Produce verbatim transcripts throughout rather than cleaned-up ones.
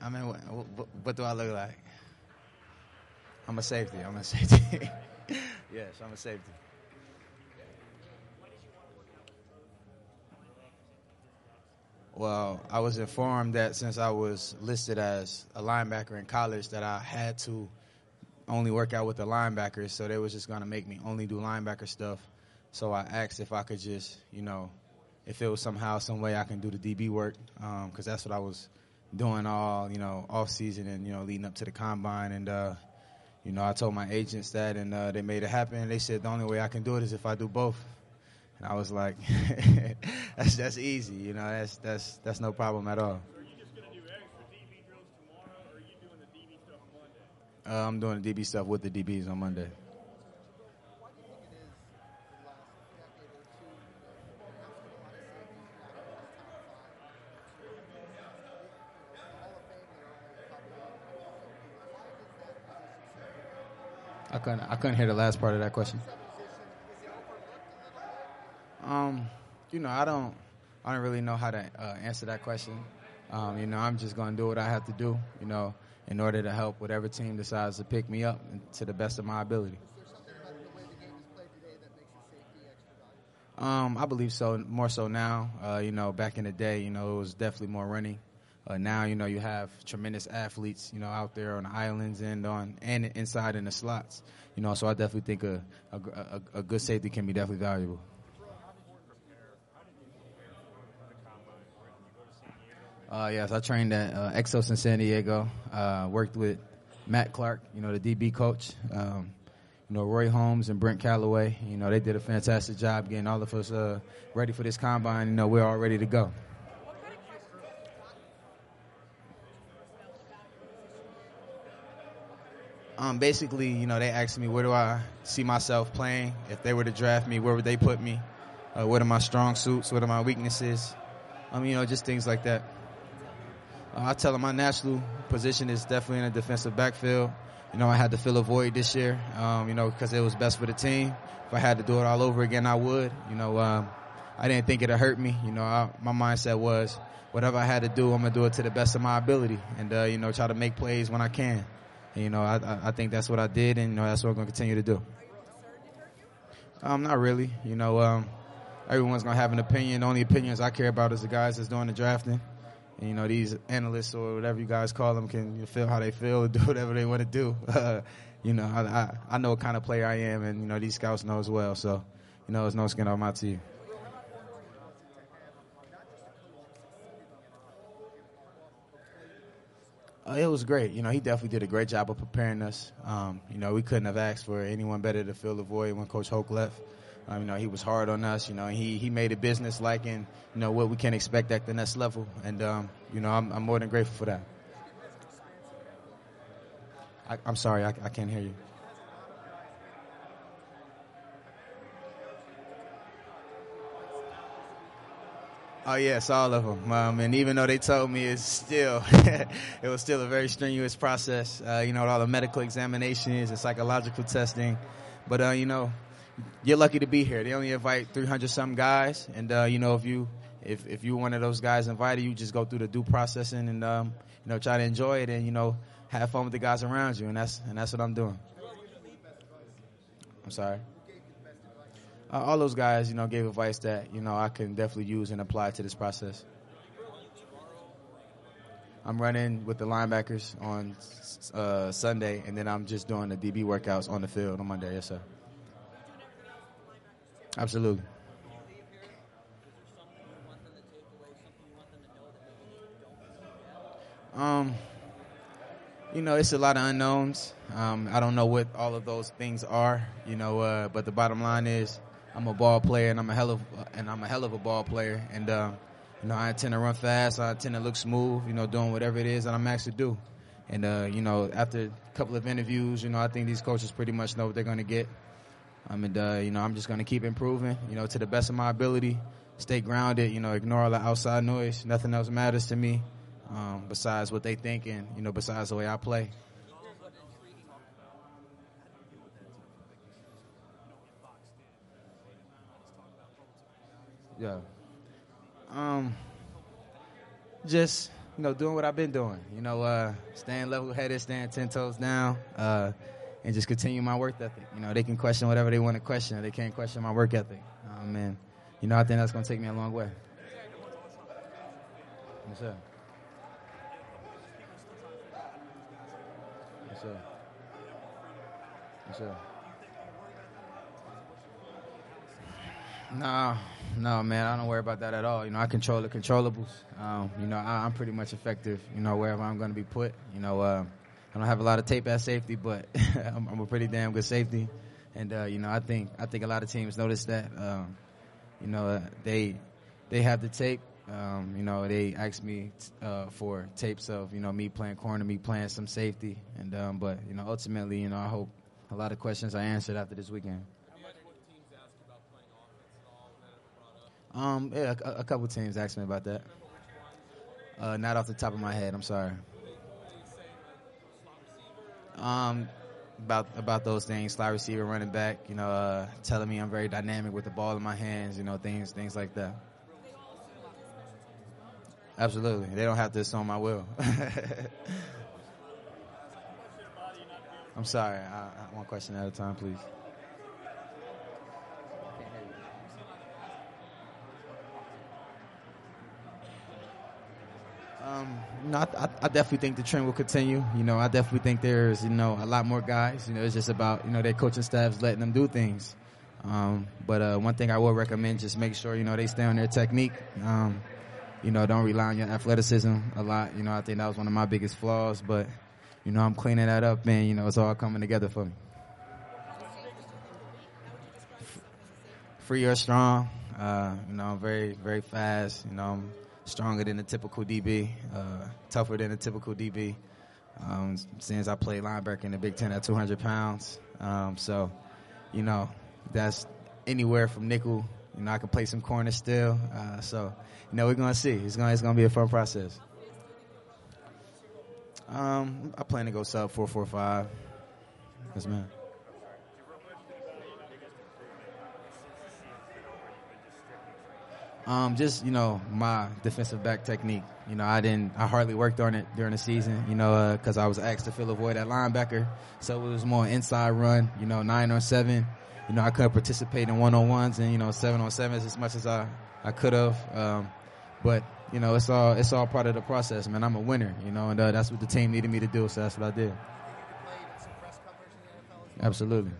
I mean, what, what, what do I look like? I'm a safety. I'm a safety. Yes, I'm a safety. Well, I was informed that since I was listed as a linebacker in college, that I had to only work out with the linebackers. So they was just gonna make me only do linebacker stuff. So I asked if I could just, you know, if it was somehow, some way I can do the D B work, because um, that's what I was doing all, you know, off season and you know leading up to the combine. And uh, you know, I told my agents that, and uh, they made it happen. They said the only way I can do it is if I do both. And I was like, that's that's easy, you know, that's that's that's no problem at all. So are you just going to do extra D B drills tomorrow, or are you doing the D B stuff on Monday? Uh, I'm doing the D B stuff with the D Bs on Monday. Why do you think it is the last decade or two, you know, there has been a lot of safeties back in this top five? Two, you know, the Hall of Fame, there are only a couple. Why does that position seem to be? I couldn't I couldn't hear the last part of that question. That position, is it overlooked a little bit? Um, you know, I don't, I don't really know how to uh, answer that question. Um, you know, I'm just going to do what I have to do, you know, in order to help whatever team decides to pick me up to the best of my ability. Is there something about the way the game is played today that makes your safety extra valuable? Um, I believe so, more so now. Uh, you know, back in the day, you know, it was definitely more running. Uh, now, you know, you have tremendous athletes, you know, out there on the islands and on and inside in the slots. You know, so I definitely think a a, a, a good safety can be definitely valuable. Uh, yes, I trained at uh, Exos in San Diego. Uh, worked with Matt Clark, you know, the D B coach. Um, you know, Roy Holmes and Brent Calloway. You know, they did a fantastic job getting all of us uh, ready for this combine. You know, we're all ready to go. Um, basically, you know, they asked me where do I see myself playing. If they were to draft me, where would they put me? Uh, what are my strong suits? What are my weaknesses? Um, you know, just things like that. Uh, I tell them my natural position is definitely in the defensive backfield. You know, I had to fill a void this year, um, you know, because it was best for the team. If I had to do it all over again, I would. You know, um, I didn't think it would hurt me. You know, I, my mindset was whatever I had to do, I'm going to do it to the best of my ability and, uh, you know, try to make plays when I can. And, you know, I, I think that's what I did, and, you know, that's what I'm going to continue to do. Um, not really. You know, um, everyone's going to have an opinion. The only opinions I care about is the guys that's doing the drafting. And, you know, these analysts or whatever you guys call them can feel how they feel and do whatever they want to do. Uh, you know, I, I, I know what kind of player I am, and, you know, these scouts know as well. So, you know, it's no skin off my teeth. Uh, it was great. You know, he definitely did a great job of preparing us. Um, you know, we couldn't have asked for anyone better to fill the void when Coach Hoke left. Um, you know, he was hard on us. You know, he he made it business like in, you know, what we can expect at the next level. And, um, you know, I'm, I'm more than grateful for that. I, I'm sorry, I, I can't hear you. Oh, yes, all of them. Um, and even though they told me it's still, it was still a very strenuous process, uh, you know, with all the medical examinations and psychological testing. But, uh, you know, you're lucky to be here. They only invite three hundred some guys. And, uh, you know, if you, if, if you're one of those guys invited, you just go through the due processing and, um, you know, try to enjoy it and, you know, have fun with the guys around you. And that's, and that's what I'm doing. I'm sorry. Uh, all those guys, you know, gave advice that, you know, I can definitely use and apply to this process. I'm running with the linebackers on uh, Sunday, and then I'm just doing the D B workouts on the field on Monday. Yes, sir. Absolutely. Um, you know, it's a lot of unknowns. Um, I don't know what all of those things are, you know, uh, but the bottom line is, I'm a ball player, and I'm a hell of and I'm a hell of a ball player, and uh, you know I intend to run fast. I intend to look smooth, you know, doing whatever it is that I'm asked to do. And uh, you know, after a couple of interviews, you know, I think these coaches pretty much know what they're going to get. I mean, uh, you know, I'm just going to keep improving, you know, to the best of my ability. Stay grounded, you know, ignore all the outside noise. Nothing else matters to me um, besides what they think, and you know, besides the way I play. Yeah. Um, just you know, doing what I've been doing. You know, uh, staying level-headed, staying ten toes down, uh, and just continue my work ethic. You know, they can question whatever they want to question. They can't question my work ethic. Um, and, you know, I think that's going to take me a long way. Yes, sir. Yes, sir. Yes, sir. No, no, man, I don't worry about that at all. You know, I control the controllables. Um, you know, I, I'm pretty much effective, you know, wherever I'm going to be put. You know, uh, I don't have a lot of tape at safety, but I'm, I'm a pretty damn good safety. And, uh, you know, I think I think a lot of teams notice that. Um, you know, uh, they they have the tape. Um, you know, they ask me uh, for tapes of, you know, me playing corner, me playing some safety. And um, but, you know, ultimately, you know, I hope a lot of questions are answered after this weekend. Um, yeah, a, a couple teams asked me about that. Uh, not off the top of my head. I'm sorry. Um, about about those things, slot receiver, running back. You know, uh, telling me I'm very dynamic with the ball in my hands. You know, things things like that. Absolutely, they don't have to assume I will. I'm sorry. I, I, one question at a time, please. Um, no, I, I, I definitely think the trend will continue. You know, I definitely think there's, you know, a lot more guys. You know, it's just about, you know, their coaching staffs letting them do things. Um, but uh, one thing I will recommend, just make sure, you know, they stay on their technique. Um, you know, don't rely on your athleticism a lot. You know, I think that was one of my biggest flaws. But, you know, I'm cleaning that up, and, you know, it's all coming together for me. Free or strong. Uh, you know, I'm very, very fast. You know, I'm stronger than a typical D B, uh, tougher than a typical D B. Um, since I played linebacker in the Big Ten at two hundred pounds. Um, so, you know, that's anywhere from nickel. You know, I can play some corner still. Uh, so, you know, we're going to see. It's going it's gonna be a fun process. Um, I plan to go sub four four five. Yes, man. Um, just, you know, my defensive back technique. You know, I didn't, I hardly worked on it during the season, you know, because uh, I was asked to fill a void at linebacker. So it was more inside run, you know, nine on seven. You know, I couldn't participate in one-on-ones and, you know, seven on sevens as much as I, I could have. Um, but, you know, it's all, it's all part of the process, man. I'm a winner, you know, and uh, that's what the team needed me to do. So that's what I did. Absolutely.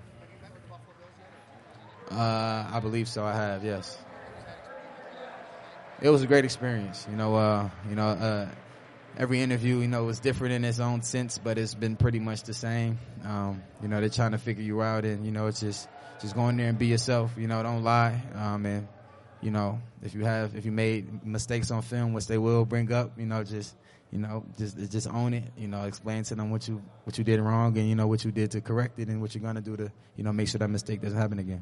Uh, I believe so. I have, yes. It was a great experience. You know, uh, you know, uh, every interview, you know, was different in its own sense, but it's been pretty much the same. Um, you know, they're trying to figure you out, and, you know, it's just, just go in there and be yourself. You know, don't lie. Um, and, you know, if you have, if you made mistakes on film, which they will bring up, you know, just, you know, just, just own it. You know, explain to them what you, what you did wrong, and, you know, what you did to correct it, and what you're gonna do to, you know, make sure that mistake doesn't happen again.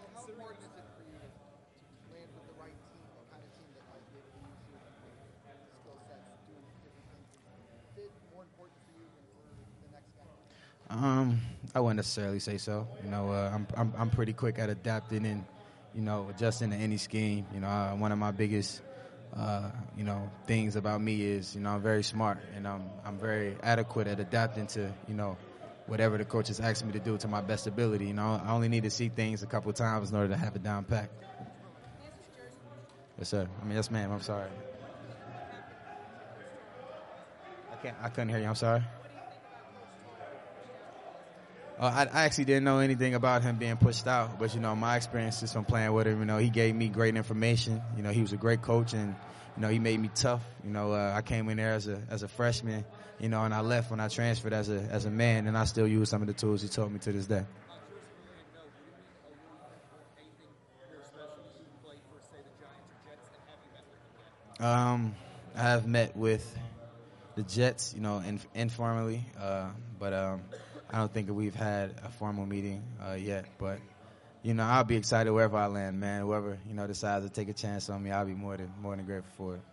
Um, I wouldn't necessarily say so. You know, uh, I'm I'm I'm pretty quick at adapting and, you know, adjusting to any scheme. You know, uh, one of my biggest, uh, you know, things about me is, you know, I'm very smart, and I'm I'm very adequate at adapting to, you know, whatever the coach is asking me to do to my best ability. You know, I only need to see things a couple of times in order to have it down pat. Yes, sir. I mean, yes, ma'am. I'm sorry. I can't. I couldn't hear you. I'm sorry. Uh, I, I actually didn't know anything about him being pushed out, but, you know, my experiences from playing with him, you know, he gave me great information. You know, he was a great coach, and, you know, he made me tough. You know, uh, I came in there as a as a freshman, you know, and I left when I transferred as a as a man, and I still use some of the tools he taught me to this day. Um, I have met with the Jets, you know, in, informally, uh, but um, I don't think that we've had a formal meeting uh, yet. But, you know, I'll be excited wherever I land, man. Whoever, you know, decides to take a chance on me, I'll be more than more than grateful for it.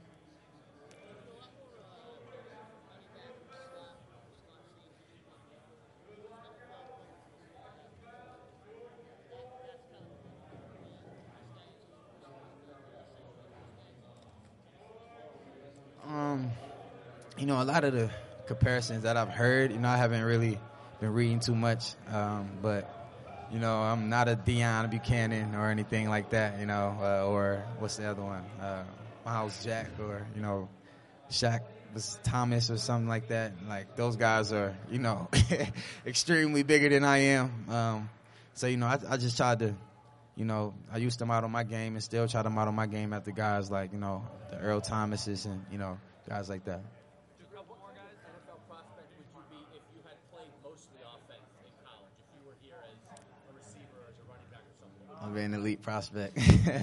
Um, you know, a lot of the comparisons that I've heard, you know, I haven't really been reading too much, um, but, you know, I'm not a Deion Buchanan or anything like that, you know, uh, or what's the other one, uh, Miles Jack or, you know, Shaq Thomas or something like that. Like, those guys are, you know, extremely bigger than I am. Um, so, you know, I, I just tried to, you know, I used to model my game and still try to model my game after guys like, you know, the Earl Thomases and, you know, guys like that. Just a couple more guys. N F L prospect would you be if you had played mostly offense in college? If you were here as a receiver or as a running back or something? I'm an elite prospect. You sound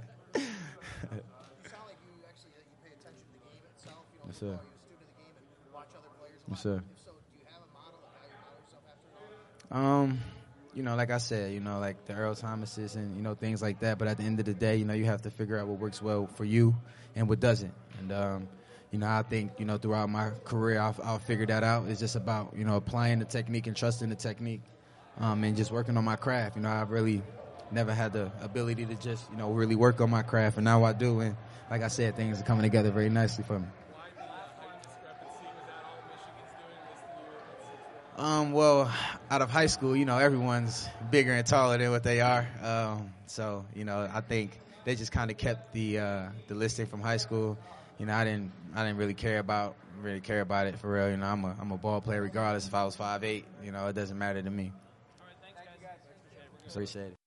like you actually that you pay attention to the game itself. You know, Yes, sir. you're a student of the game and watch other players. a Yes, lot. sir. If so, do you have a model of how you model yourself after it all? Um, you know, like I said, you know, like the Earl Thomases and, you know, things like that. But at the end of the day, you know, you have to figure out what works well for you and what doesn't. And, um, you know, I think, you know, throughout my career, I'll, I'll figure that out. It's just about, you know, applying the technique and trusting the technique, um, and just working on my craft. You know, I've really never had the ability to just, you know, really work on my craft. And now I do. And like I said, things are coming together very nicely for me. Why the height discrepancy? Was that all Michigan's doing this year? It's- Um, well, out of high school, you know, everyone's bigger and taller than what they are. Um, so, you know, I think they just kind of kept the uh, the listing from high school. You know, I didn't I didn't really care about really care about it for real. You know, I'm a I'm a ball player regardless if I was five eight. You know, it doesn't matter to me. All right, thanks, guys. Appreciate it.